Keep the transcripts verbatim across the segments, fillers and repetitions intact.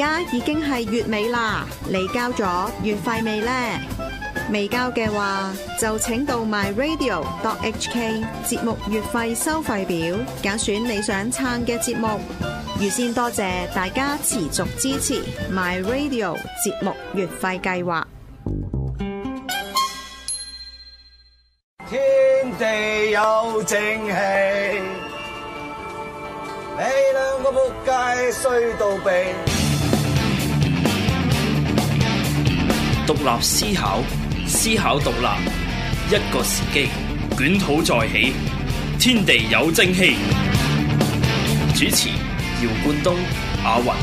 家已經係月尾啦，你交咗月費未呢？未交嘅話，就請到 my radio dot h k 節目月費收費表，揀選你想撐嘅節目。預先多謝大家持續支持 my radio 節目月費計劃。 天地有正氣，你兩個仆街衰到痹。 獨立思考，思考獨立，一個時機，捲土再起，天地有正氣。主持：姚冠東、阿雲。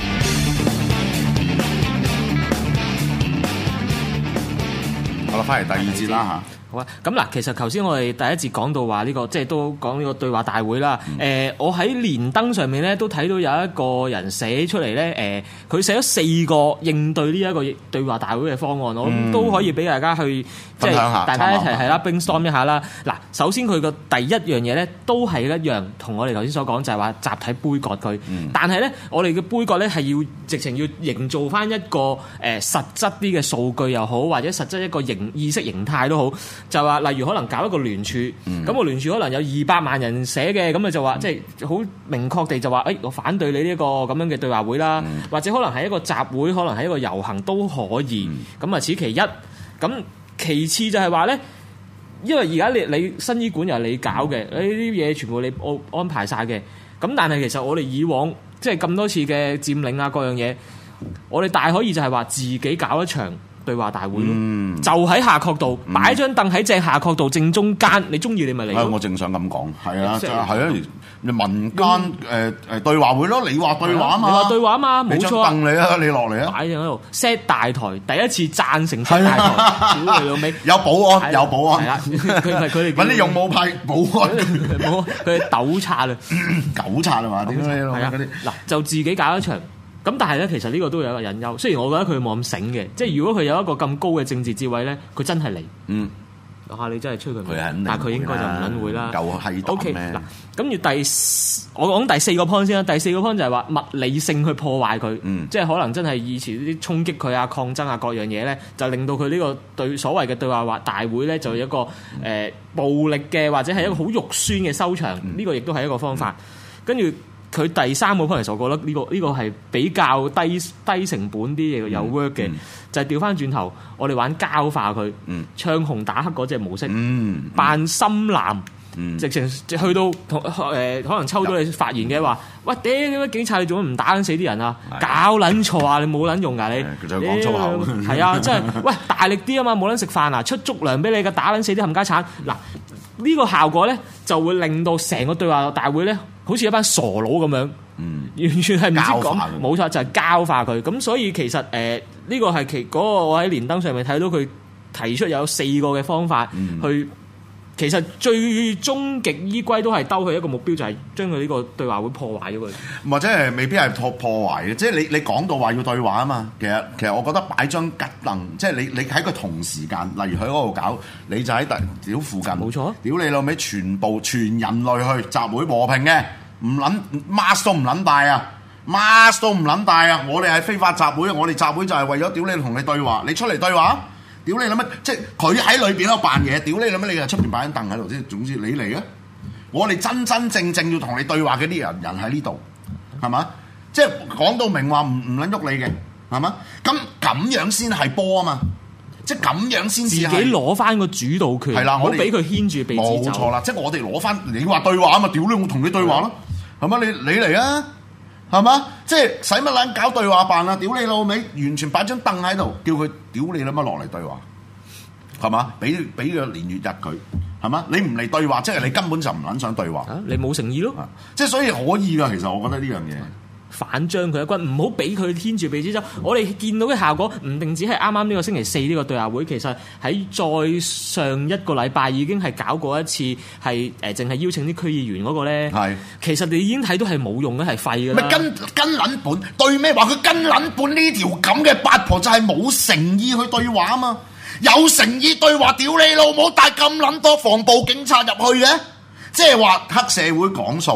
好啦，翻嚟第二節啦嚇。 好啊，咁嗱，其實頭先我哋第一節講到話呢個，即係都講呢個對話大會啦。誒、嗯呃，我喺連登上面咧都睇到有一個人寫出嚟咧，誒、呃，佢寫咗四個應對呢一個對話大會嘅方案，我諗都可以俾大家去即係大家一齊係啦 brainstorm 一下啦。嗱，首先佢個第一樣嘢咧都係一樣，同我哋頭先所講就係話集體杯葛佢。嗯、但係咧，我哋嘅杯葛咧係要直情要營造翻一個誒、呃、實質啲嘅數據又好，或者實質一個形意識形態都好。就話例如可能搞一個聯署，咁、嗯、個聯署可能有二百萬人寫嘅，咁啊就話即係好明確地就話，誒、哎、我反對你呢一個咁樣嘅對話會啦，嗯、或者可能係一個集會，可能係一個遊行都可以。咁啊、嗯，此其一。咁其次就係話咧，因為而家你你新醫館又係你搞嘅，呢啲嘢全部你安安排晒嘅。咁但係其實我哋以往即係咁多次嘅佔領啊，各樣嘢，我哋大可以就係話自己搞一場對話大會咯，嗯、就喺夏慤道擺張凳喺正夏慤道正中間，你中意你咪嚟。 係我正想咁講，係啊，係啊，民間誒誒對話會咯，你話對話啊嘛， 你話對話啊嘛，冇錯。 張凳你啊，你落嚟啊， 擺喺度 set 大台，第一次贊成 set 大台，屌你老味， 有保安，有保安， 係啊，佢係佢哋揾啲勇武派保安， 冇佢哋糾察啊， 糾察啊嘛，點解係啊？嗱，就自己搞一場。咁但係咧，其實呢個都有一個隱憂。雖然我覺得佢冇咁醒嘅，即係如果佢有一個咁高嘅政治智慧咧，佢真係嚟。嗯，嚇你真係吹佢，但係佢應該就唔撚會啦。 夠係 O K 嗱，跟住第我講第四個 point 先啦。第四個 point 就係話物理性去破壞佢，嗯、即係可能真係以前啲衝擊佢啊、抗爭啊各樣嘢咧，就令到佢呢個對所謂嘅對話大會咧，就有一個誒、呃、暴力嘅或者係一個好肉酸嘅收場。呢、嗯、個亦都係一個方法。跟住。佢第三個 point 其實我覺得呢、這個呢、這個係比較低低成本啲嘢有 work 嘅，嗯、就係調翻轉頭，我哋玩膠化佢，嗯、唱紅打黑嗰隻模式，嗯嗯、扮深藍，嗯、直情去到同誒、呃、可能抽到你發言嘅話，喂屌點解警察你做乜唔打緊死啲人啊？的搞撚錯啊！你冇撚用㗎你， 佢就講粗口， 係啊，真係喂大力啲啊嘛，冇撚食飯啊，出足糧俾你嘅，打撚死啲冚家鏟嗱。呢個效果咧，就會令到成個對話大會咧，好似一班傻佬咁樣，嗯、完全係唔知講，冇錯就係、是、膠化佢。咁所以其實誒，呢、呃這個係其嗰、那個我喺連登上面睇到佢提出有四個嘅方法、嗯、去，其實最終極依歸都係兜佢一個目標，就係將佢呢個對話會破壞咗佢。或者係未必係破破壞嘅，即係你你講到話要對話啊嘛。其實其實我覺得擺張吉凳，即係你你喺個同時間，例如喺嗰度搞，你就喺屌附近，冇錯。屌你老味，全部全人類去集會和平嘅，唔撚 mask 都唔撚戴啊 ，mask 都唔撚戴啊！我哋係非法集會，我哋集會就係為咗屌你同你對話，你出嚟對話。屌你諗乜？即係佢喺裏邊喺度扮嘢。屌你諗乜？你又出邊擺張凳喺度先。總之你嚟啊！我哋真真正正要同你對話嘅啲人，人喺呢度，係嘛？即係講到明話唔唔撚喐你嘅，係嘛？咁咁樣先係波啊嘛！即係咁樣先自己攞翻個主導權，係啦，我俾佢牽住鼻子走。冇錯啦， 即係我哋攞翻你話對話啊嘛！屌你，我同你對話咯，係嘛？你你嚟啊！係嘛？即係使乜撚搞對話辦啊？屌你老味，完全擺張凳喺度，叫佢屌你諗乜落嚟對話，係嘛？俾俾個年月日佢，係嘛？你唔嚟對話，即係你根本就唔撚想對話， 啊、你冇誠意咯。 即係所以可以㗎，其實我覺得呢樣嘢。 反將佢一軍，唔好俾佢牽住鼻子走。嗯、我哋見到嘅效果唔定只係啱啱呢個星期四呢個對話會，其實喺再上一個禮拜已經係搞過一次，係誒淨係邀請啲區議員嗰個咧。係是，其實你已經睇到係冇用嘅，係廢嘅啦。 咪跟跟撚本對咩話？佢跟撚本呢條咁嘅八婆就係冇誠意去對話啊嘛！有誠意對話，屌你老母帶咁撚多防暴警察入去嘅，即係話黑社會講數。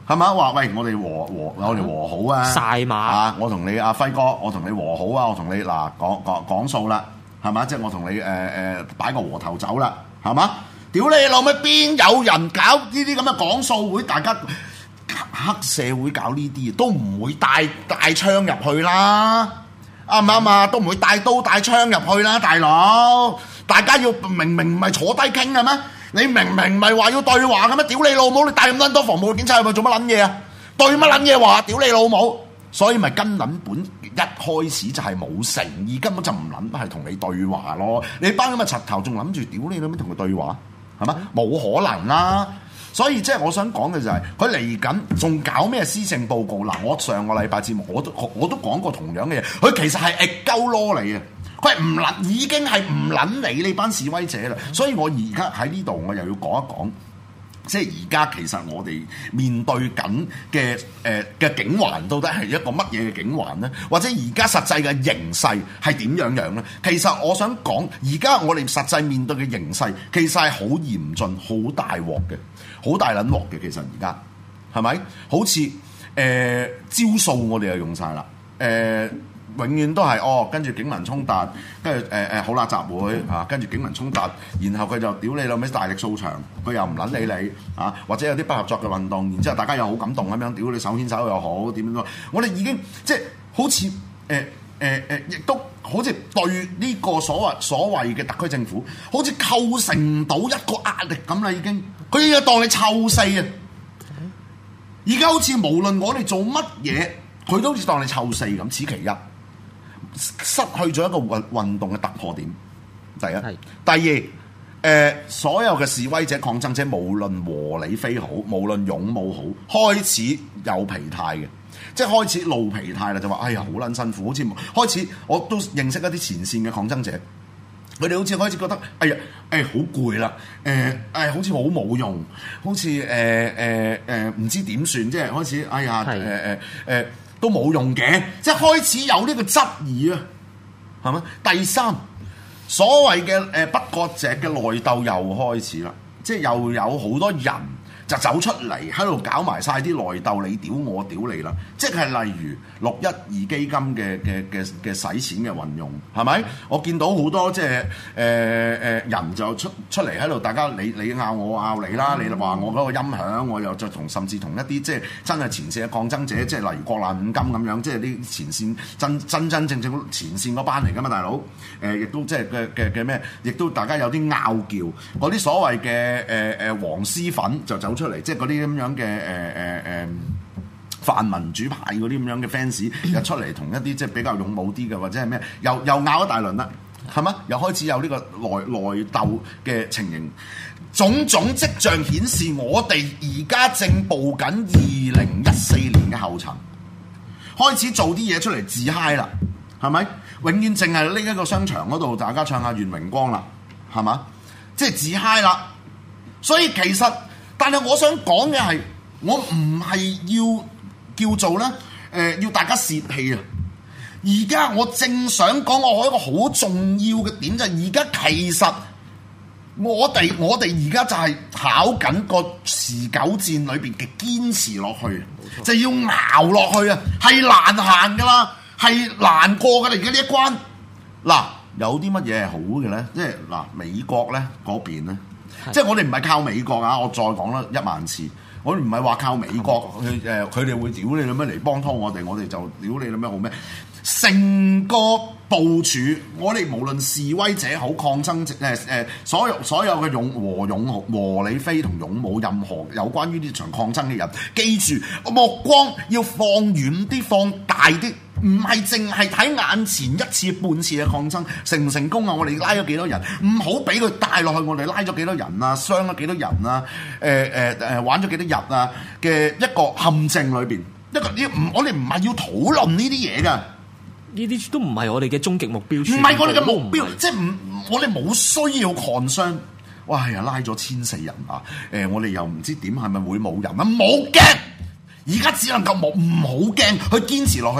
係咪？話喂，我哋和和我哋和好啊！ 晒馬啊！我同你阿輝哥，我同你和好啊！我同你嗱講講講數啦，係嘛？即係我同你誒誒、呃、擺個和頭走啦，係嘛？屌你老味，邊有人搞呢啲咁嘅講數會？大家黑社會搞呢啲都唔會帶帶槍入去啦，啱唔啱啊？都唔會帶刀帶槍入去啦，大佬！大家要明明唔係坐低傾嘅咩？你明明唔係話要對話嘅咩？屌你老母！你帶咁多防暴警察入去做乜撚嘢啊？對乜撚嘢話？屌你老母！所以咪根撚本一開始就係冇誠意，根本就唔撚係同你對話咯。你班咁嘅柒頭仲諗住屌你老母同佢對話，係嘛？冇可能啦！所以即係我想講嘅就係佢嚟緊仲搞咩施政報告嗱？我上個禮拜節目我都我都講過同樣嘅嘢，佢其實係逆鳩囉嚟嘅。佢係唔撚，已經係唔撚理呢班示威者啦，所以我而家喺呢度，我又要講一講，即係而家其實我哋面對緊嘅誒嘅境環，到底係一個乜嘢嘅境環呢？或者而家實際嘅形勢係點樣樣呢？其實我想講，而家我哋實際面對嘅形勢，其實係好嚴峻、好大鑊嘅，好大撚鑊嘅。其實而家係咪？好似誒、呃、招數，我哋又用晒啦，誒、呃。永遠都係哦，跟住警民衝突，跟住誒誒好啦集會啊，跟住警民衝突，然後佢就屌你老味大力掃場，佢又唔撚理你啊，或者有啲不合作嘅運動，然之後大家又好感動咁樣，屌你手牽手又好點樣都，我哋已經即係好似誒誒誒，亦都好似對呢個所謂所謂嘅特區政府，好似構成唔到一個壓力咁啦，已經佢已經當你臭四啊！而家好似無論我哋做乜嘢，佢都好似當你臭四咁，此其一。失去咗一個運運動嘅突破點，第一。第二，誒、呃、所有嘅示威者、抗爭者，無論和理非好，無論勇武好，開始有疲態嘅，即係開始露疲態啦，就話哎呀好撚辛苦，好似開始我都認識一啲前線嘅抗爭者，佢哋好似開始覺得哎呀誒好攰啦，誒誒好似好冇用，好似誒誒誒唔知點算，即係開始哎呀誒誒誒。呃呃都冇用嘅，即係開始有呢個質疑啊，係咪？第三，所謂嘅誒不割席嘅內鬥又開始啦，即係又有好多人就走出嚟喺度搞埋晒啲內鬥，你屌我屌你啦！即係例如六一二基金嘅嘅嘅嘅使錢嘅運用，係咪？我見到好多即係誒誒人就出出嚟喺度，大家你你拗我拗你啦，你話我嗰個音響，我又就同甚至同一啲即係真係前線嘅抗爭者，即係例如國難五金咁樣，即係啲前線真真真正正前線嗰班嚟噶嘛，大佬誒，亦、呃、都即係嘅嘅嘅咩，亦都大家有啲拗撬，嗰啲所謂嘅誒誒黃絲粉就走出嚟，即係嗰啲咁樣嘅誒誒誒泛民主派嗰啲咁樣嘅 fans 又出嚟同一啲即係比較勇武啲嘅，或者係咩，又又拗一大輪啦，係嘛？又開始有呢個內內鬥嘅情形，種種跡象顯示我哋而家正步緊二零一四年嘅後塵，開始做啲嘢出嚟自嗨啦，係咪？永遠淨係呢一個商場嗰度，大家唱下願榮光啦，係嘛？即係自嗨啦，所以其實。但係我想講嘅係，我唔係要叫做咧，誒、呃、要大家泄氣啊！而家我正想講，我一個好重要嘅點就係，而家其實我哋我哋而家就係考緊個持久戰裏邊嘅堅持落去，就要熬落去啊！係難行噶啦，係難過噶啦，而家呢一關。嗱，有啲乜嘢係好嘅咧？即係嗱，美國咧嗰邊咧。即係我哋唔係靠美國啊！我再講啦一萬次，我哋唔係話靠美國去誒，佢哋會屌你咁樣嚟幫拖我哋，我哋就屌你咁樣好咩？成個部署，我哋無論示威者好抗爭者誒誒，所有所有嘅勇和勇和理非同勇武，任何有關於呢場抗爭嘅人，記住目光要放遠啲，放大啲。唔係淨係睇眼前一次半次嘅抗爭成唔成功啊！我哋拉咗幾多人，唔好俾佢帶落去。我哋拉咗幾多人啊？傷咗幾多人啊？誒誒誒，玩咗幾多日啊？嘅一個陷阱裏邊，一個呢唔，我哋唔係要討論呢啲嘢㗎。 呢啲都唔係我哋嘅終極目標。 唔係我哋嘅目標，即係唔，我哋冇需要抗傷。哇！呀，拉咗千四人啊！誒、呃，我哋又唔知點係咪會冇人啊？冇驚，而家只能夠冇唔好驚，去堅持落去嗱。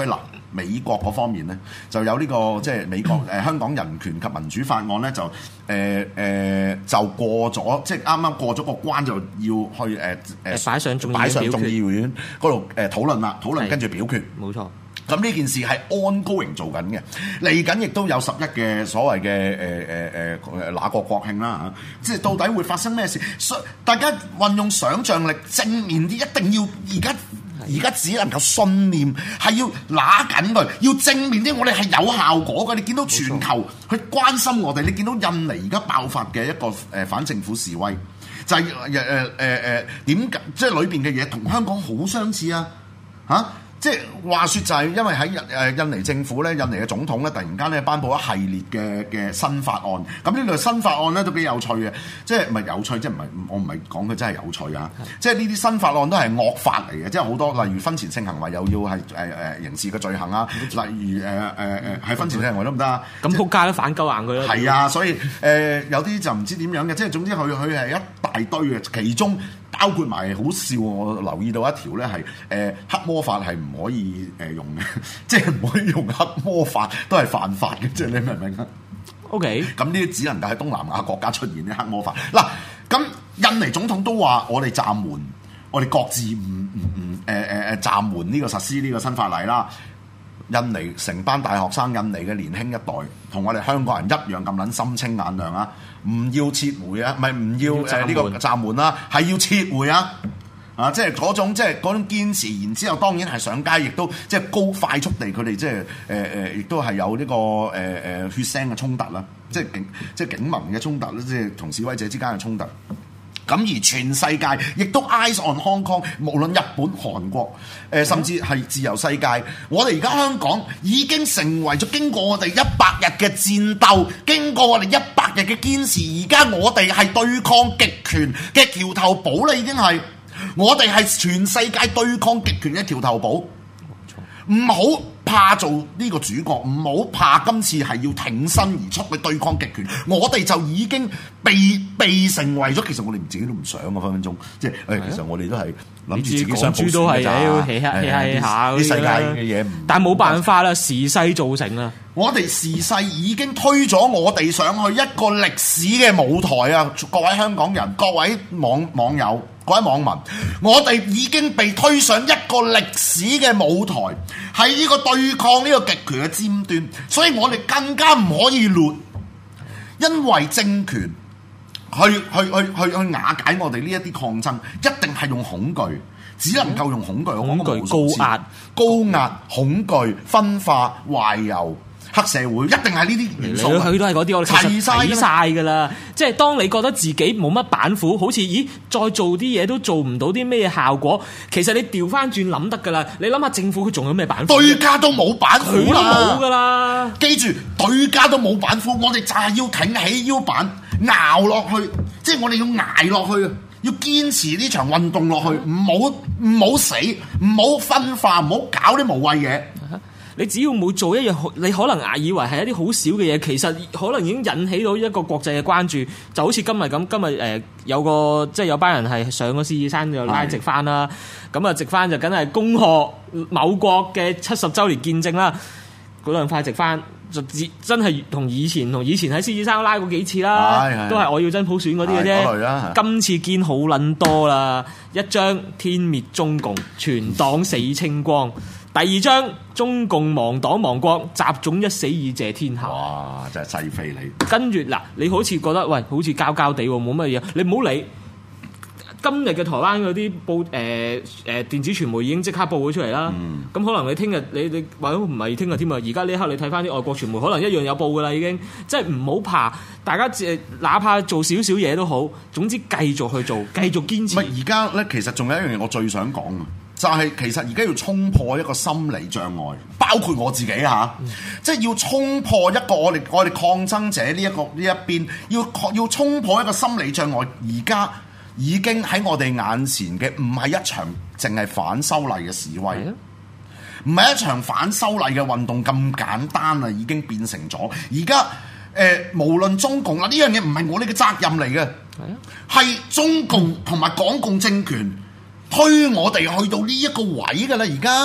美國嗰方面咧，就有呢、這個即係美國誒、呃、香港人權及民主法案咧，就誒誒、呃呃、就過咗，即係啱啱過咗個關，就要去誒誒、呃、 擺上眾擺上眾議院嗰度誒討論啦，討論跟住表決。 冇錯。咁呢件事係 ongoing 做緊嘅，嚟緊亦都有十一嘅所謂嘅誒誒誒那國國慶啦嚇，即係到底會發生咩事？大家運用想像力正面啲，一定要而家而家只能夠信念係要揦緊佢，要正面啲，我哋係有效果嘅。你見到全球去關心我哋，你見到印尼而家爆發嘅一個誒反政府示威，就係誒誒誒誒點解即係裏邊嘅嘢同香港好相似啊嚇！啊即係話説就係因為喺印誒印尼政府咧，印尼嘅總統咧，突然間咧頒布一系列嘅嘅新法案。咁呢類新法案咧都幾有趣嘅，即係唔係有趣？即係唔係我唔係講佢真係有趣啊！是的 即係呢啲新法案都係惡法嚟嘅，即係好多例如婚前性行為又要係誒誒刑事嘅罪行啊，例如誒誒誒係婚前性行為都唔得啊！ 咁仆街都反鳩硬佢啦！ 係啊，所以誒、呃、有啲就唔知點樣嘅，即係總之佢佢係一大堆嘅，其中包括埋好笑，我留意到一條咧係誒黑魔法係唔可以誒用嘅，即係唔可以用黑魔法，都係犯法嘅，即係你明唔明啊 ？OK， 咁呢啲只能夠喺東南亞國家出現啲黑魔法。嗱，咁印尼總統都話我哋暫緩，我哋各自唔唔唔誒誒誒暫緩呢個實施呢個新法例啦。印尼成班大學生，印尼嘅年輕一代，同我哋香港人一樣咁撚心清眼亮啊！唔要撤回啊，唔係唔要誒呢個暫緩啦，係要撤回啊！啊，即係嗰種即係嗰種堅持，然之後當然係上街，亦都即係高快速地，佢哋即係誒誒，亦都係有呢個誒誒血腥嘅衝突啦，即係警即係警民嘅衝突啦，即係同示威者之間嘅衝突。咁而全世界亦都 eyes on Hong Kong，無論日本、韓國，誒、呃、甚至係自由世界，我哋而家香港已經成為咗經過我哋一百日嘅戰鬥，經過我哋一百日嘅堅持，而家我哋係對抗極權嘅橋頭堡啦，已經係我哋係全世界對抗極權嘅橋頭堡，唔好怕做呢個主角，唔好怕今次係要挺身而出去對抗極權，我哋就已經被被成為咗。其實我哋自己都唔想啊，分分鐘即係誒，其實我哋都係諗住自己想保住嘅咋，要起下起下起下啲世界嘅嘢，但冇辦法啦，時勢造成啦。我哋時勢已經推咗我哋上去一個歷史嘅舞台啊！各位香港人，各位網網友，各位網民，我哋已經被推上一個歷史嘅舞台，係呢個對抗呢個極權嘅尖端，所以我哋更加唔可以亂，因為政權去去去去去瓦解我哋呢一啲抗爭，一定係用恐懼，只能夠用恐懼， 恐懼高壓、 高壓、恐懼、分化、懷柔。黑社會一定係呢啲元素， 佢都係嗰啲，我哋其實睇曬㗎啦。即係當你覺得自己冇乜板斧，好似咦再做啲嘢都做唔到啲咩效果，其實你調翻轉諗得㗎啦。你諗下政府佢仲有咩板斧？對家都冇板斧啦，冇㗎啦。記住，對家都冇板斧，我哋就係要挺起腰板，熬落去，即係我哋要捱落去，要堅持呢場運動落去，唔好唔好死，唔好分化，唔好搞啲無謂嘢。 你只要冇做一樣，你可能以為係一啲好少嘅嘢，其實可能已經引起到一個國際嘅關注。就好似今日咁，今日誒、呃、有個即係有班人係上個獅子山就拉直幡啦，咁啊直幡就梗係恭賀某國嘅七十週年見證啦。嗰兩塊直幡就真係同以前同以前喺獅子山拉過幾次啦，都係我要真普選嗰啲嘅啫。今次見好撚多啦，一張天滅中共，全黨死清光。第二張中共亡黨亡國，習總一死以謝天下。 哇！真係犀飛你。跟住嗱，你好似覺得喂，好似膠膠地喎，冇乜嘢。你唔好理今日嘅台灣嗰啲報誒誒、呃呃、電子傳媒已經即刻報咗出嚟啦。咁、嗯、可能你聽日你你或者唔係聽日添啊？而家呢一刻你睇翻啲外國傳媒，可能一樣有報噶啦已經。即係唔好怕，大家誒哪怕做少少嘢都好，總之繼續去做，繼續堅持。 而家咧，其實仲有一樣嘢我最想講嘅。就係其實而家要衝破一個心理障礙，包括我自己嚇，嗯、即係要衝破一個我哋我哋抗爭者呢一個呢一邊，要要衝破一個心理障礙。而家已經喺我哋眼前嘅唔係一場淨係反修例嘅示威，唔係、嗯、一場反修例嘅運動咁簡單啊！已經變成咗而家誒，無論中共啦，呢樣嘢唔係我哋嘅責任嚟嘅，係、嗯、中共同埋港共政權推我哋去到呢一個位㗎啦，而家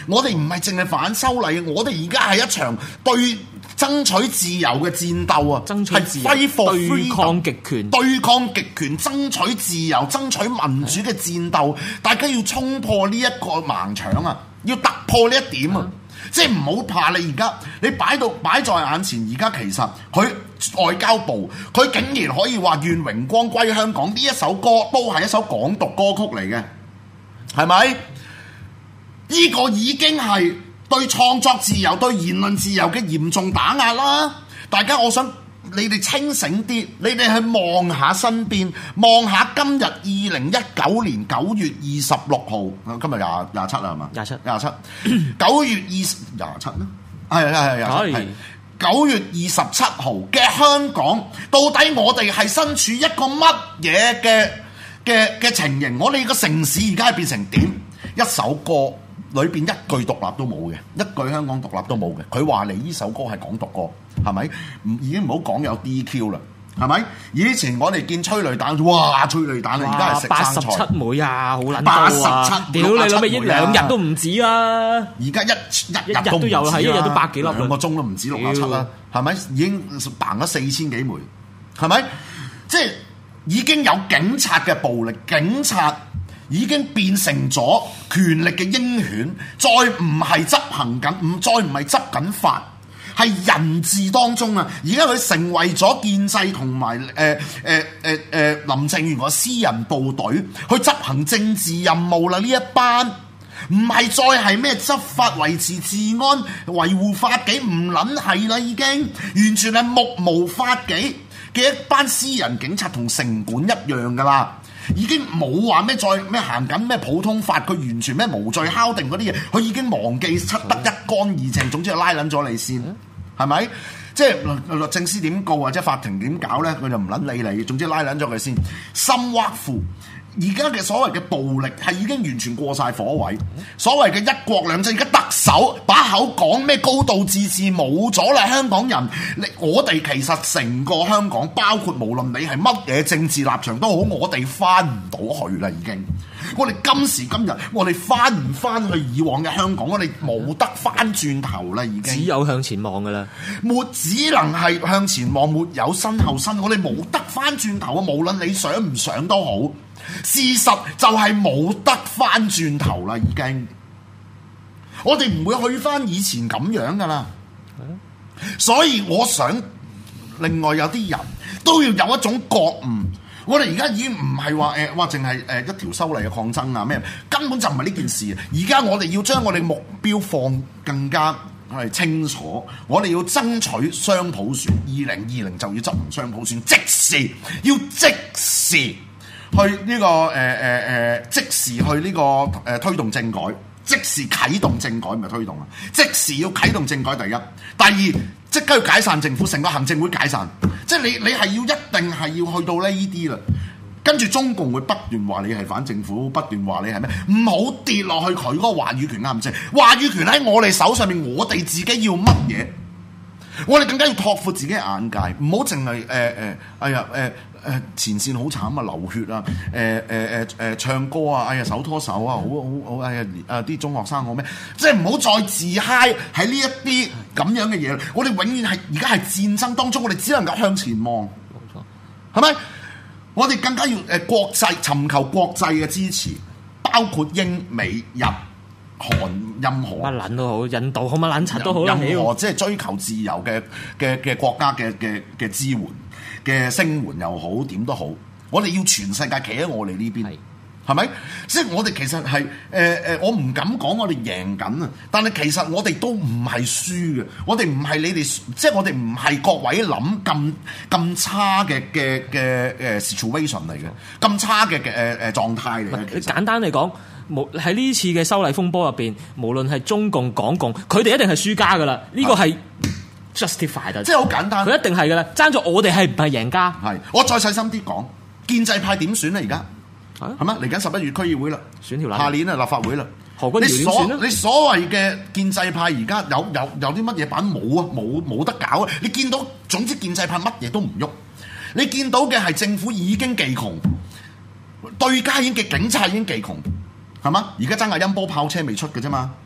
我哋唔係淨係反修例，我哋而家係一場對爭取自由嘅戰鬥啊！ 爭取自由，對抗極權， 對抗極權，爭取自由、爭取民主嘅戰鬥，大家要衝破呢一個盲腸啊！要突破呢一點啊！即係唔好怕你而家，你擺到擺在眼前，而家其實佢外交部佢竟然可以話願榮光歸香港，呢一首歌都係一首港獨歌曲嚟嘅，係咪？呢個已經係對創作自由、對言論自由嘅嚴重打壓啦！大家我想你哋清醒啲，你哋去望下身邊，望下今日二零一九年九月二十六號，今日廿廿七啦係嘛？ 廿七廿七，九月二廿七咧，係係係廿七，九月二十七號嘅香港，到底我哋係身處一個乜嘢嘅嘅嘅情形？我哋個城市而家係變成點？一首歌裏邊一句獨立都冇嘅，一句香港獨立都冇嘅。佢話你呢首歌係港獨歌，係咪？唔已經唔好講有 D Q 啦，係咪？以前我哋見催淚彈，哇！催淚彈啊，而家係食八十生菜。 七枚啊，好撚多啊！ 八十七， 屌你老味，一兩日都唔止啦。 而家一一一日都有，係一日都百幾粒， 兩個鐘都唔止六十七啦，係咪？已經嘭咗四千幾枚，係咪？即係已經有警察嘅暴力，警察已經變成咗權力嘅鷹犬，再唔係執行緊，唔再唔係執緊法，係人治當中啊！而家佢成為咗建制同埋誒誒誒誒林鄭月娥私人部隊去執行政治任務啦！呢一班唔係再係咩執法維持治安、維護法紀，唔撚係啦，已經完全係目無法紀嘅一班私人警察，同城管一樣噶啦。已經冇話咩再咩行緊咩普通法，佢完全咩無罪敲定嗰啲嘢，佢已經忘記七得一乾二淨，總之就拉撚咗你先，係咪？即係律律政司點告或者法庭點搞咧，佢就唔撚理你，總之拉撚咗佢先。深挖苦，而家嘅所謂嘅暴力係已經完全過晒火位，所謂嘅一國兩制，而家特首把口講咩高度自治冇咗啦，香港人，你我哋其實成個香港，包括無論你係乜嘢政治立場都好，我哋翻唔到去啦，已經。我哋今時今日，我哋翻唔翻去以往嘅香港，我哋冇得翻轉頭啦，已經。只有向前望噶啦， 沒只能係向前望，沒有身後身，我哋冇得翻轉頭啊！無論你想唔想都好。事實就係冇得翻轉頭啦，已經。我哋唔會去翻以前咁樣噶啦，所以我想，另外有啲人都要有一種覺悟。我哋而家已經唔係話誒，哇，淨係誒一條修例嘅抗爭啊咩，根本就唔係呢件事。而家我哋要將我哋目標放更加係清楚，我哋要爭取雙普選，二零二零就要執行雙普選，即時要即時去呢、這個誒誒誒，即時去呢、這個誒、呃、推動政改，即時啟動政改，唔係推動啊！即時要啟動政改，第一，第二，即刻要解散政府，成個行政會解散，即係你你係要一定係要去到呢啲啦。跟住中共會不斷話你係反政府，不斷話你係咩？唔好跌落去佢嗰個話語權啱唔啱？話語權喺我哋手上面，我哋自己要乜嘢？我哋更加要拓闊自己嘅眼界，唔好淨係誒誒，哎呀誒。呃誒前線好慘啊，流血啊！誒誒誒誒唱歌啊！哎呀手拖手啊！好好好！哎呀啊啲中學生好咩？即係唔好再自嗨喺呢一啲咁樣嘅嘢。我哋永遠係而家係戰爭當中，我哋只能夠向前望。冇錯，係咪？我哋更加要誒國際尋求國際嘅支持，包括英美日韓任何乜撚都好，印度好乜撚柒都好， 任何即係追求自由嘅嘅嘅國家嘅嘅嘅支援。嘅聲援又好，點都好，我哋要全世界企喺我哋呢邊，係咪？即係我哋其實係誒誒，我唔敢講我哋贏緊啊，但係其實我哋都唔係輸嘅，我哋唔係你哋，即係我哋唔係各位諗咁咁差嘅嘅嘅誒 situation 嚟嘅，咁差嘅嘅誒誒狀態嚟嘅。 簡單嚟講，無喺呢次嘅修例風波入邊，無論係中共、港共，佢哋一定係輸家噶啦，呢、呢個係。Justified， 即係好簡單， 佢一定係嘅啦。爭咗我哋係唔係贏家？ 係，我再細心啲講，建制派點選咧？而家係咪嚟緊十一月區議會啦？ 選條下年啊立法會啦。 何君堯點選咧？ 你所謂嘅建制派而家有有有啲乜嘢版冇啊？冇冇得搞啊！你見到總之建制派乜嘢都唔喐，你見到嘅係政府已經技窮，對家已經嘅警察已經技窮，係嘛？而家爭下音波炮車未出嘅啫嘛。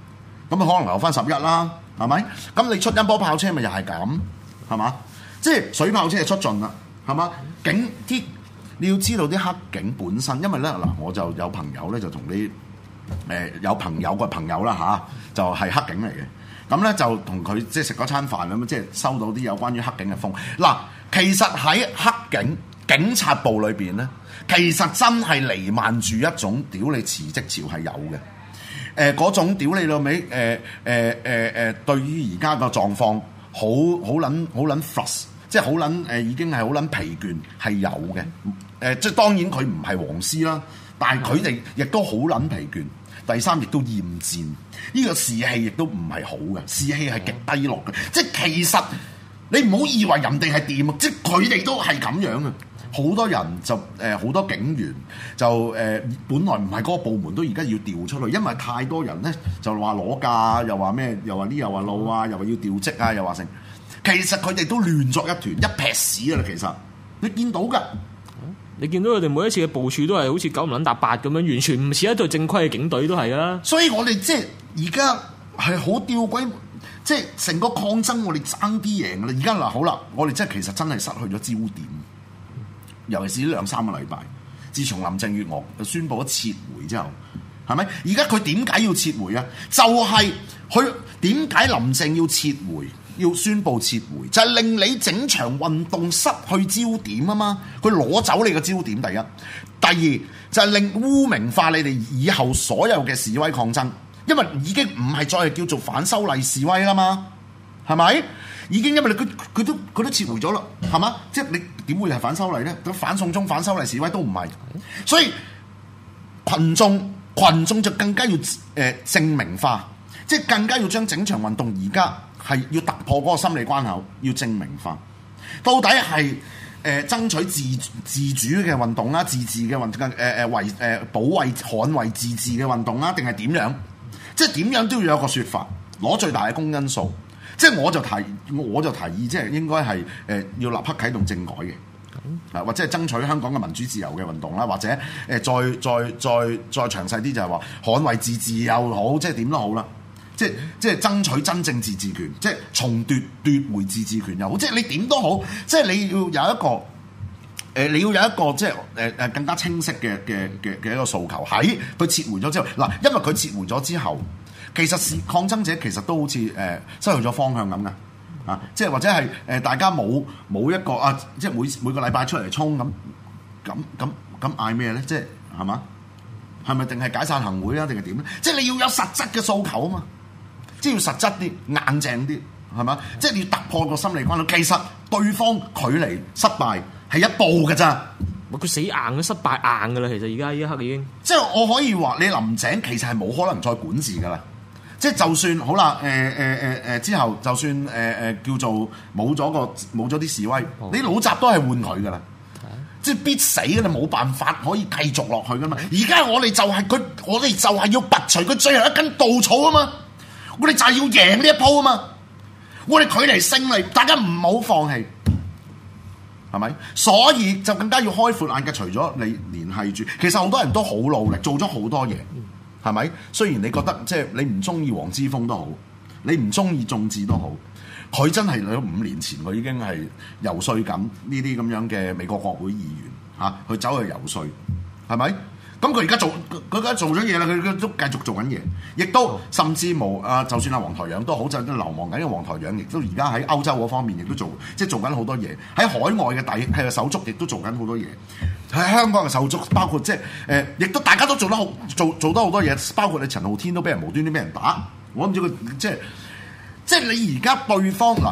咁啊可能留翻十一啦，係咪？咁你出一波炮車咪又係咁，係嘛？即係水炮車係出盡啦，係嘛？警啲你要知道啲黑警本身，因為咧嗱，我就有朋友咧就同啲誒有朋友個朋友啦嚇，就係黑警嚟嘅。咁咧就同佢即係食嗰餐飯咁，即係收到啲有關於黑警嘅風。嗱，其實喺黑警警察部裏邊咧，其實真係瀰漫住一種屌你辭職潮係有嘅。誒、呃、嗰種屌你老味誒誒誒誒，對於而家個狀況好好撚好撚 frust，即係好撚誒已經係好撚疲倦係有嘅。誒、呃、即係當然佢唔係黃絲啦，但係佢哋亦都好撚疲倦。第三亦都厭戰，呢、這個士氣亦都唔係好嘅，士氣係極低落嘅。即係其實你唔好以為人哋係掂，即係佢哋都係咁樣嘅。好多人就誒，好、呃、多警員就誒、呃，本來唔係嗰個部門都而家要調出去，因為太多人咧就話攞假，又話咩，又話呢，又話路啊，又話要調職啊，又話成。其實佢哋都亂作一團，一劈屎㗎啦。其實你見到㗎。 你見到佢哋每一次嘅部署都係好似九唔撚搭八咁樣，完全唔似一隊正規嘅警隊都係啦。 所以我哋即係而家係好吊詭，即係成個抗爭我哋爭啲贏㗎啦。而家嗱好啦，我哋即係其實真係失去咗焦點，尤其是呢兩三個禮拜，自從林鄭月娥宣布咗撤回之後，係咪？而家佢點解要撤回啊？就係佢點解林鄭要撤回？要宣布撤回，就係、是、令你整場運動失去焦點啊嘛！佢攞走你個焦點，第一，第二就係、是、令污名化你哋以後所有嘅示威抗爭，因為已經唔係再係叫做反修例示威啦嘛，係咪？已經因為你佢佢都佢都撤回咗啦，係嘛？即係你點會係反修例咧？咁反送中、反修例示威都唔係，所以群眾群眾就更加要誒、呃、證明化，即係更加要將整場運動而家。係要突破嗰個心理關口，要證明化，到底係誒、呃、爭取自自主嘅運動啦，自治嘅運動誒誒維誒保衛捍衛自治嘅運動啦，定係點樣？即係點樣都要有個説法，攞最大嘅公因數。即係我就提我就提議，即係應該係誒、呃、要立刻啟動政改嘅，啊或者係爭取香港嘅民主自由嘅運動啦，或者誒、呃、再再再再詳細啲就係話捍衛自治又好，即係點都好啦。即係即係爭取真正自治權，即係重奪奪回自治權又好，即係你點都好，即係你要有一個誒、呃，你要有一個即係誒誒更加清晰嘅嘅嘅嘅一個訴求。喺佢撤回咗之後，嗱，因為佢撤回咗之後，其實是抗爭者其實都好似誒、呃、失去咗方向咁嘅啊，即係或者係誒、呃、大家冇冇一個啊，即係每每個禮拜出嚟衝咁咁咁咁嗌咩咧？即係係嘛？係咪定係解散行會啊？定係點咧？即係你要有實質嘅訴求啊嘛！即係要實質啲、硬淨啲，係嘛？即係你要突破個心理關口。其實對方距離失敗係一步㗎咋， 佢死硬嘅失敗硬㗎啦。其實而家呢一刻已經， 即係我可以話你林鄭其實係冇可能再管治㗎啦。即係就算好啦，誒誒誒誒之後，就算誒誒、呃、叫做冇咗個冇咗啲示威，哦、你老習都係換佢㗎啦。即係必死嘅，你冇辦法可以繼續落去㗎嘛。而家我哋就係、是、佢，我哋就係要拔除佢最後一根稻草啊嘛。我哋就係要贏呢一鋪啊嘛！我哋距離勝利，大家唔好放棄，係咪？所以就更加要開闊眼界。除咗你聯繫住，其實好多人都好努力，做咗好多嘢，係咪？雖然你覺得即係你唔中意黃之鋒都好，你唔中意眾志都好，佢真係喺五年前佢已經係游說緊呢啲咁樣嘅美國國會議員嚇，去走去游說，係咪？咁佢而家做，佢而家做咗嘢啦，佢佢都繼續做緊嘢，亦都甚至無啊，就算阿黃台仰都好，就流亡緊嘅黃台仰，亦都而家喺歐洲嗰方面亦都做，即係做緊好多嘢。喺海外嘅底係手足，亦都做緊好多嘢。喺香港嘅手足，包括即係誒，亦、呃、都大家都做得好，做做得好多嘢。包括你陳浩天都俾人無端端俾人打，我唔知佢即係即係你而家對方嗱，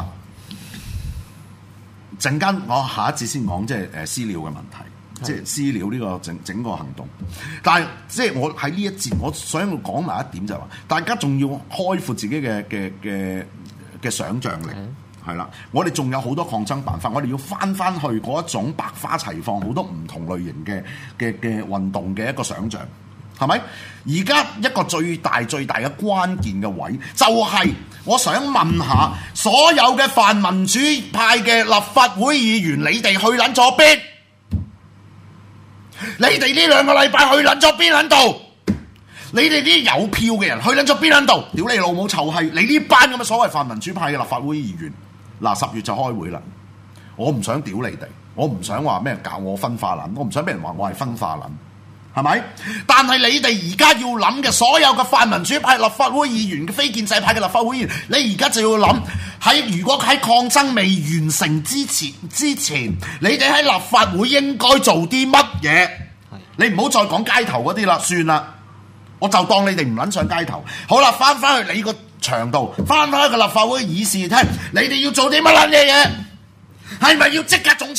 陣間我下一節先講即係誒私了嘅問題。即係私了呢個整整個行動，但係即係我喺呢一節，我想要講埋一點就係話，大家仲要開闊自己嘅嘅嘅嘅想像力，係啦、嗯，我哋仲有好多抗爭辦法，我哋要翻翻去嗰一種百花齊放、好多唔同類型嘅嘅嘅運動嘅一個想像，係咪？而家一個最大最大嘅關鍵嘅位，就係、是、我想問下所有嘅泛民主派嘅立法會議員，你哋去撚咗邊？你哋呢兩個禮拜去撚咗邊撚度？ 你哋啲有票嘅人去撚咗邊撚度？屌你老母臭閪！你呢班咁嘅所謂泛民主派嘅立法會議員，嗱十月就開會啦。我唔想屌你哋，我唔想話咩教我分化撚，我唔想俾人話我係分化撚，係咪？但係你哋而家要諗嘅所有嘅泛民主派立法會議員嘅非建制派嘅立法會議員，你而家就要諗喺如果喺抗爭未完成之前之前，你哋喺立法會應該做啲乜嘢？你唔好再講街頭嗰啲啦，算啦。我就當你哋唔撚上街頭，好啦，翻返去你個場度，翻返去個立法會議事廳，你哋要做啲乜撚嘢嘢？係咪要即刻總辭？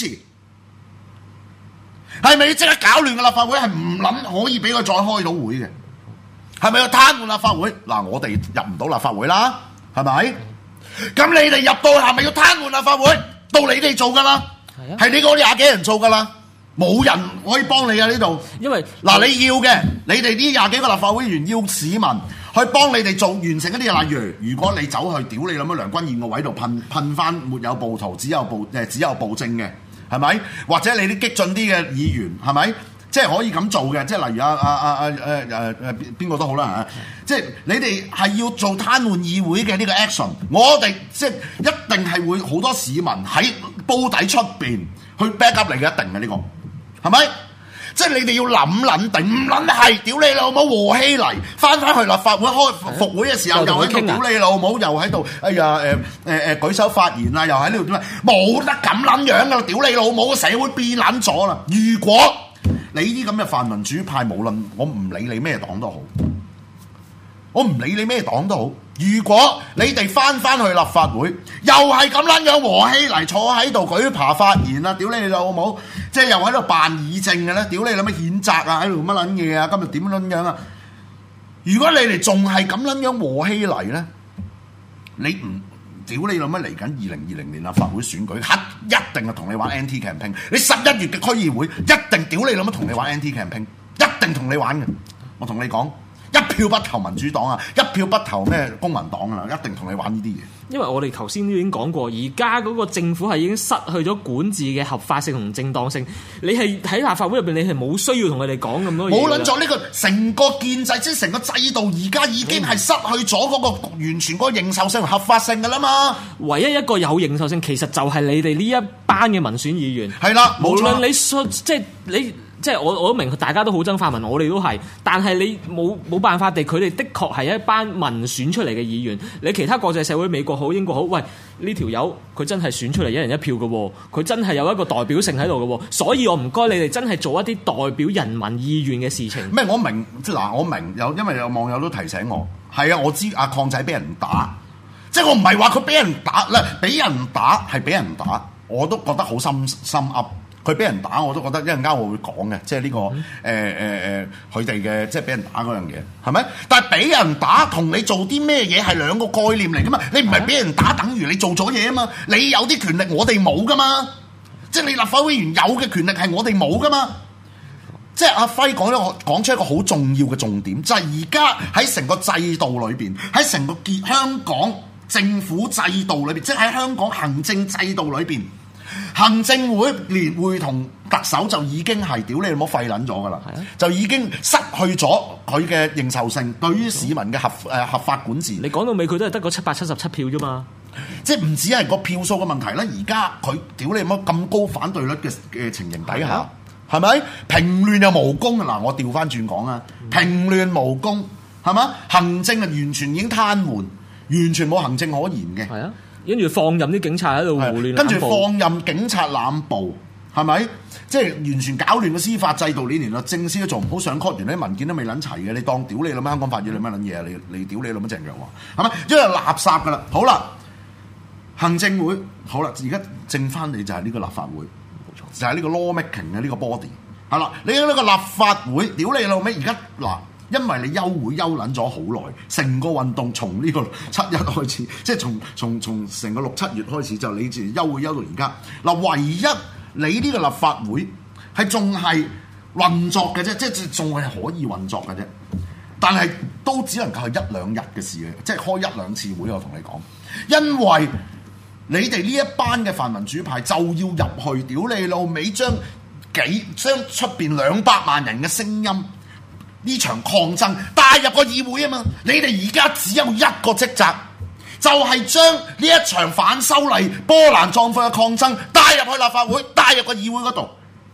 係咪要即刻搞亂個立法會？係唔諗可以俾佢再開到會嘅？係咪要癱瘓立法會？嗱，我哋入唔到立法會啦，係咪？咁你哋入到係咪要癱瘓立法會？到你哋做噶啦，係你嗰廿幾人做噶啦。冇人可以幫你啊！呢度，因為嗱你要嘅，你哋呢廿幾個立法會議員要市民去幫你哋做完成一啲嘢，例如如果你走去屌你諗乜梁君彥個位度噴噴翻沒有暴徒，只有暴誒只有暴政嘅，係咪？或者你啲激進啲嘅議員係咪？即係可以咁做嘅，即係例如啊啊啊啊誒誒誒邊個都好啦嚇，即係你哋係要做癱瘓議會嘅呢個 action， 我哋即係一定係會好多市民喺煲底出邊去 back up 你嘅，一定嘅呢個。係咪？即係你哋要諗諗定，唔諗係屌你老母和稀泥，翻返去立法會開復會嘅時候，又喺度屌你老母，又喺度哎呀誒誒誒舉手發言啊，又喺呢度點啊？冇得咁撚樣噶，屌你老母，社會變撚咗啦！如果你啲咁嘅泛民主派，無論我唔理你咩黨都好，我唔理你咩黨都好。如果你哋翻翻去立法會，又係咁撚樣和稀泥坐喺度舉牌發言啊！屌你老母，即係又喺度扮議政嘅咧！屌你諗乜譴責啊？喺度乜撚嘢啊？今日點撚樣啊？如果你哋仲係咁撚樣和稀泥咧，你唔屌你諗乜嚟緊二零二零年立法會選舉，一定係同你玩 anti campaign。你十一月嘅區議會一定屌你諗乜同你玩 anti campaign，一定同你玩嘅。我同你講。一票不投民主黨啊，一票不投咩公民黨啊，一定同你玩呢啲嘢。因為我哋頭先已經講過，而家嗰個政府係已經失去咗管治嘅合法性同正當性。你係喺立法會入邊，你係冇需要同佢哋講咁多嘢。冇論咗呢個成個建制，即係成個制度，而家已經係失去咗嗰個完全嗰個認受性同合法性㗎啦嘛。唯一一個有認受性，其實就係你哋呢一班嘅民選議員。係啦，無論你即係你。即係我我都明，大家都好憎泛民，我哋都係。但係你冇冇辦法地，佢哋的確係一班民選出嚟嘅議員。你其他國際社會，美國好、英國好，喂呢條友佢真係選出嚟一人一票嘅喎，佢真係有一個代表性喺度嘅喎。所以我唔該你哋真係做一啲代表人民意願嘅事情。咩？我明即嗱，我明有，因為有網友都提醒我，係啊，我知阿鄺仔俾人打，即係我唔係話佢俾人打啦，俾人打係俾人打，我都覺得好心心噏。佢俾人打我都覺得一陣間我會講嘅，即係呢、這個誒誒誒佢哋嘅即係俾人打嗰樣嘢，係咪？但係俾人打同你做啲咩嘢係兩個概念嚟噶嘛？你唔係俾人打等於你做咗嘢啊嘛？你有啲權力我哋冇噶嘛？即係你立法會議員有嘅權力係我哋冇噶嘛？即係阿輝講咗我講出一個好重要嘅重點，就係而家喺成個制度裏邊，喺成個結香港政府制度裏邊，即係喺香港行政制度裏邊。行政會連會同特首就已經係屌你老母廢撚咗㗎啦，就已經失去咗佢嘅認受性，對於市民嘅合誒合法管治。你講到尾，佢都係得個七百七十七票啫嘛，即係唔止係個票數嘅問題啦。而家佢屌你老母咁高反對率嘅嘅情形底下，係咪平亂又無功嗱？我調翻轉講啊，平亂無功係嘛？行政啊完全已經癱瘓，完全冇行政可言嘅。係啊。跟住放任啲警察喺度胡亂，跟住放任警察濫捕，係咪？即係完全搞亂個司法制度。你連律政司都做唔好，上 court 完啲文件都未撚齊嘅，你當屌你老母香港法院你乜撚嘢啊？你你屌你老母鄭若驊，係咪？因為垃圾噶啦。好啦，行政會好啦，而家剩翻你就係呢個立法會，就係、是、呢個 law making 嘅呢個 body 係啦。你呢個立法會屌你老味，而家嗱。因為你休會休撚咗好耐，成個運動從呢個七一開始，即係從從從成個六七月開始就你自休會休到而家。嗱，唯一你呢個立法會係仲係運作嘅啫，即係仲係可以運作嘅啫。但係都只能夠係一兩日嘅事嘅，即係開一兩次會。我同你講，因為你哋呢一班嘅泛民主派就要入去屌你老味，將幾將出邊兩百萬人嘅聲音。 呢場抗爭帶入個議會啊嘛！你哋而家只有一個職責，就係將呢一場反修例波瀾壯闊嘅抗爭帶入去立法會，帶入個議會嗰度。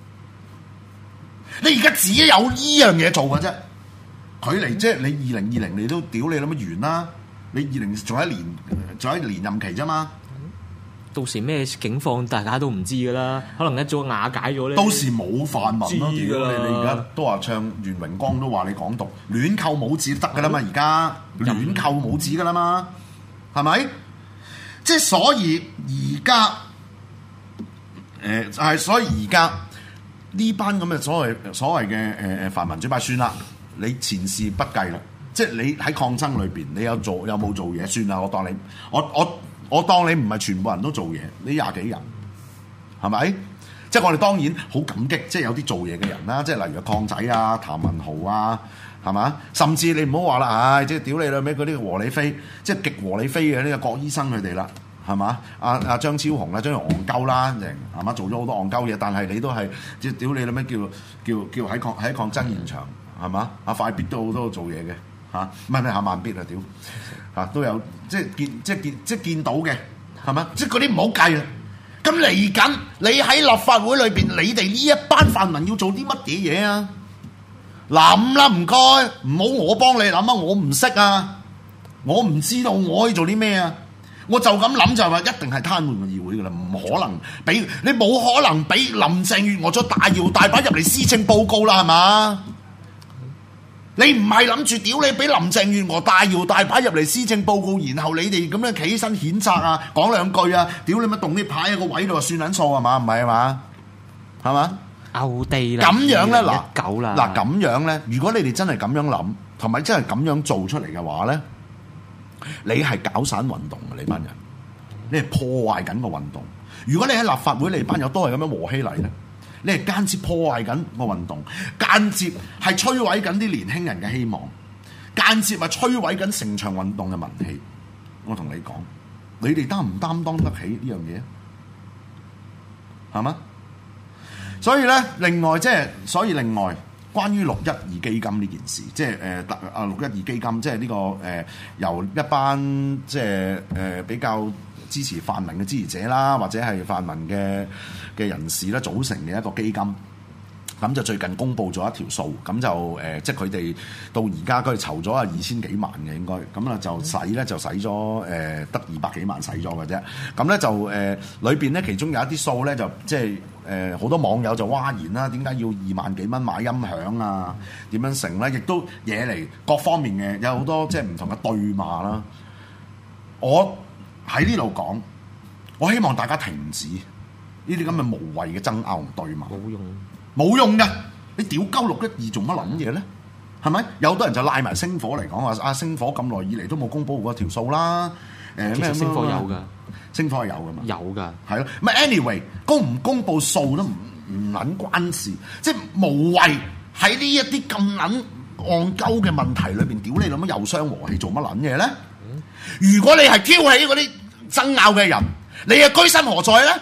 你而家只有呢樣嘢做嘅啫。距離即係你二零二零你都屌你諗乜完啦？你二零仲有一年，仲有一年任期啫嘛。 到時咩境況大家都唔知噶啦，可能一早瓦解咗咧。 到時冇泛民咯，屌你！你而家都話唱袁榮光都話你港獨，亂扣帽子得噶啦嘛，而家亂扣帽子噶啦嘛，係咪？即係所以而家誒係，所以而家呢班咁嘅所謂所謂嘅誒誒泛民主派算啦，你前事不計啦，即係你喺抗爭裏邊，你有做有冇做嘢算啦，我當你我我。我當你唔係全部人都做嘢，你廿幾人係咪？即係我哋當然好感激，即係有啲做嘢嘅人啦，即係例如鄺仔啊、譚文豪啊，係嘛？甚至你唔好話啦，唉、哎，即係屌你老味嗰啲和理非，即係極和理非嘅呢個郭醫生佢哋啦，係嘛？阿阿張超雄啦，張超雄戇鳩啦，係嘛？做咗好多戇鳩嘢，但係你都係即係屌你老味叫叫叫喺抗喺抗爭現場係嘛？阿快必都好多做嘢嘅嚇，唔係唔係阿慢必啊屌！啊，都有即係見即係見即係見到嘅，係咪？即係嗰啲唔好計啦。咁嚟緊，你喺立法會裏邊，你哋呢一班泛民要做啲乜嘢嘢啊？諗啦，唔該，唔好我幫你諗啊！我唔識啊，我唔知道我可以做啲咩啊！我就咁諗就係話，一定係癱瘓個議會噶啦，唔可能俾你冇可能俾林鄭月娥咗大搖大擺入嚟施政報告啦，係嘛？你唔係諗住屌你俾林鄭月娥大搖大擺入嚟施政報告，然後你哋咁樣企起身譴責啊，講兩句啊，屌你乜動啲牌喺個位度算撚數係嘛？唔係係嘛？係嘛？勾地啦！咁樣咧嗱，九啦嗱咁樣咧，如果你哋真係咁樣諗，同埋真係咁樣做出嚟嘅話咧，你係搞散運動嘅你班人，你係破壞緊個運動。如果你喺立法會你班友都係咁樣和稀泥咧，你係間接破壞緊個運動，間接係摧毀緊啲年輕人嘅希望，間接係摧毀緊成場運動嘅文氣。我同你講，你哋擔唔擔當得起呢樣嘢？係嘛？所以咧，另外即係，所以另外，關於六一二基金呢件事，即係誒特啊六一二基金，即係呢個誒、呃、由一班即係誒、呃、比較支持泛民嘅支持者啦，或者係泛民嘅嘅人士咧組成嘅一個基金。咁就最近公布咗一條數，咁就誒、呃，即係佢哋到而家佢哋籌咗啊二千幾萬嘅應該，咁啊就使咧就使咗誒得二百幾萬使咗嘅啫。咁咧就誒裏邊咧其中有一啲數咧就即係誒好多網友就嘩然啦，點解要二萬幾蚊買音響啊？點樣成咧？亦都惹嚟各方面嘅有好多即係唔同嘅對罵啦。我喺呢度講，我希望大家停止呢啲咁嘅無謂嘅爭拗同對罵，冇用。冇用噶，你屌鳩六一二做乜撚嘢咧？係咪？有好多人就賴埋星火嚟講話，啊星火咁耐以嚟都冇公佈過條數啦。誒咩？星火有噶，星火係有噶嘛？有噶，係咯。咪 anyway， 公唔公佈數都唔唔撚關事，即係無謂喺呢一啲咁撚戇鳩嘅問題裏邊，屌你老母又傷和氣做乜撚嘢咧？嗯、如果你係挑起嗰啲爭拗嘅人，你嘅居心何在咧？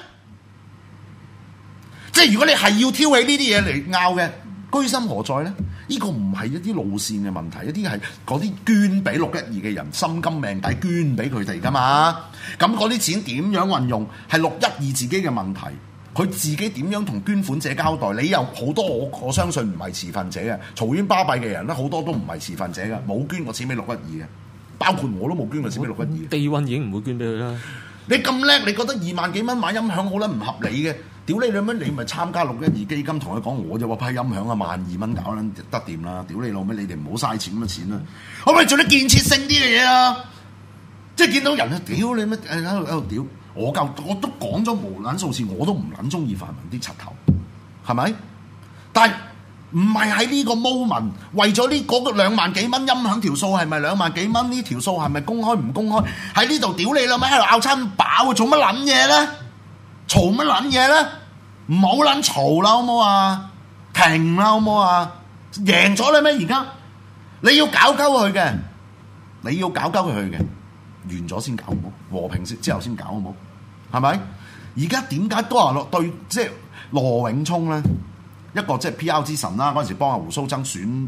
即係如果你係要挑起呢啲嘢嚟拗嘅，居心何在咧？呢、這個唔係一啲路線嘅問題，一啲係嗰啲捐俾六一二嘅人心甘命抵捐俾佢哋噶嘛。咁嗰啲錢點樣運用係六一二自己嘅問題，佢自己點樣同捐款者交代？你有好多我我相信唔係持份者嘅，嘈冤巴閉嘅人咧，好多都唔係持份者嘅，冇捐過錢俾六一二嘅，包括我都冇捐過錢俾六一二。地運已經唔會捐俾佢啦。你咁叻，你覺得二萬幾蚊買音響好撚唔合理嘅？屌你老味，你咪參加六一二基金，同佢講我就話批音響啊，萬二蚊搞撚得掂啦！屌你老味，你哋唔好嘥錢咁嘅錢啦，可唔可以做啲建設性啲嘅嘢啊？即係見到人啊，屌你乜喺度喺度屌，我夠我都講咗無撚數次，我都唔撚中意泛民啲柒頭，係咪？但係唔係喺呢個 moment 為咗呢嗰兩萬幾蚊音響條數係咪兩萬幾蚊？呢條數係咪公開唔公開？喺呢度屌你老味喺度拗親飽，做乜撚嘢咧？嘈乜撚嘢咧？唔好撚嘈啦，好冇啊？停啦，好冇啊？贏咗你咩？而家你要搞鳩佢嘅，你要搞鳩佢嘅，完咗先搞好冇？和平之後先搞好冇？係咪？而家點解都話落對即係羅永聰咧？一個即係 P R 之神啦，嗰陣時幫阿胡鬚曾選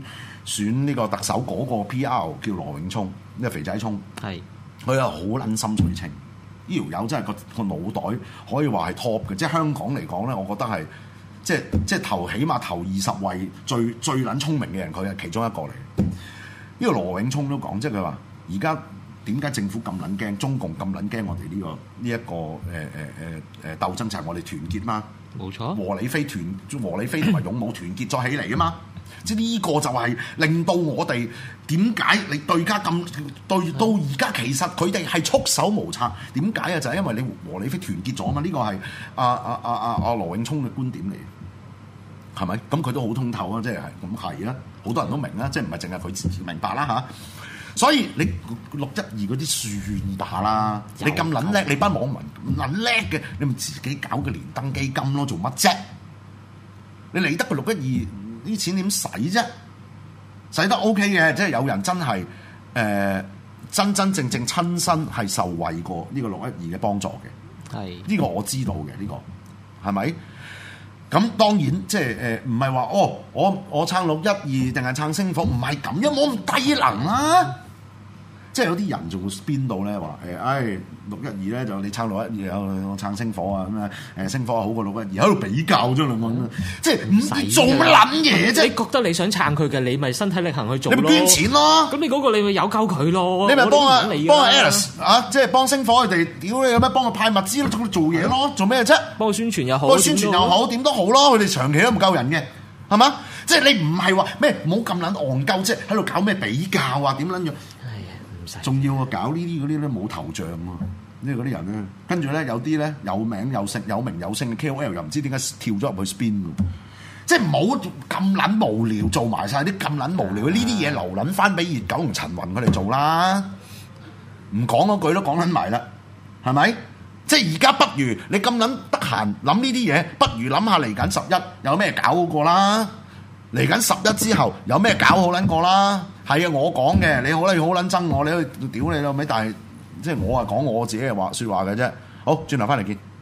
選呢個特首嗰個 P R 叫羅永聰，呢個肥仔聰， 係佢係好撚心水清，呢條友真係個個腦袋可以話係 top 嘅，即係香港嚟講咧，我覺得係即係即係頭起碼頭二十位最最撚聰明嘅人，佢係其中一個嚟。呢個羅永聰都講，即係佢話而家點解政府咁撚驚，中共咁撚驚我哋呢、呢個呢一、呢個誒誒誒誒鬥爭就係我哋團結嘛，冇錯，和理非團和理非同埋勇武團結再起嚟啊嘛。即係呢個就係令到我哋點解你對家咁對到而家，其實佢哋係束手無策。點解啊？就係、是、因為你和理非團結咗嘛。呢、這個係阿阿阿阿阿羅永聰嘅觀點嚟，係咪？咁佢都好通透啊！即係咁係啦，好多人都明啦，即係唔係淨係佢自己明白啦嚇。所以你六一二嗰啲算罷啦，你咁撚叻，你班網民撚叻嘅，你咪自己搞個連登基金咯，做乜啫？你理得個六一二？啲錢點使啫？使得 OK 嘅，即係有人真係誒、呃、真真正正親身係受惠過呢個六一二嘅幫助嘅。係呢個我知道嘅，呢、呢個係咪？咁當然即係誒唔係話哦，我我撐六一二定係撐星火，唔係咁樣，我唔低能啊！即係有啲人仲會編到咧話誒，唉六一二咧就你撐六一二，我撐星火啊咁啊，誒星火好過六一二，喺度比較啫兩個，即係唔使做乜撚嘢啫？你覺得你想撐佢嘅，你咪身體力行去做咯。你咪捐錢咯。咁你嗰個你咪有救佢咯。你咪幫啊幫啊 Alice 啊，即係幫星火佢哋，屌你有咩幫佢派物資咯，做嘢咯，做咩啫？幫佢宣傳又好，幫佢宣傳又好，點都好咯。佢哋長期都唔夠人嘅，係嘛？即係你唔係話咩唔好咁撚戇鳩，即係喺度搞咩比較啊？點撚樣？仲要啊！搞呢啲嗰啲咧冇頭像喎，呢嗰啲人咧，跟住咧有啲咧有名有姓有名有姓嘅 K O L 又唔知點解跳咗入去 spin 喎，即係唔好咁撚無聊做埋晒啲咁撚無聊呢啲嘢，留撚翻俾熱狗同陳雲佢哋做啦，唔講嗰句都講撚埋啦，係咪？即係而家不如你咁撚得閒諗呢啲嘢，不如諗下嚟緊十一有咩搞好過啦，嚟緊十一之後有咩搞好撚過啦。係啊，我講嘅，你好啦，好撚憎我，你去屌你老味，但係即係我係講我自己嘅話説話嘅啫。好，轉頭翻嚟見。